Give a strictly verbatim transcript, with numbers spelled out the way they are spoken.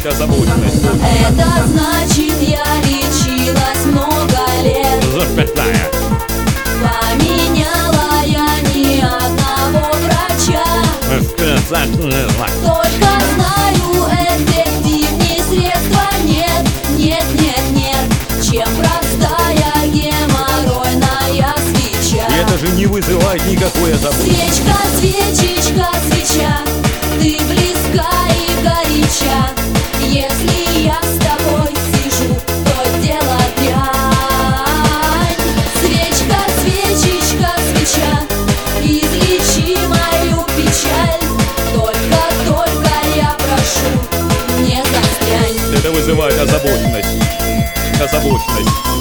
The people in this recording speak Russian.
озабоченность. Это значит, я лечилась много лет. Запятая. Поменяла я ни одного врача. Только знаю, эффективнее средства нет. Нет, нет, нет, чем простая геморройная свеча. И это же не вызывает никакой озабоченности. Свечка, свечечка, свеча, ты близка и горяча. Если я с тобой сижу, то дело дрянь. Свечка, свечечка, свеча, излечи мою печаль. Только, только я прошу, не застрянь. Это вызывает озабоченность. Озабоченность.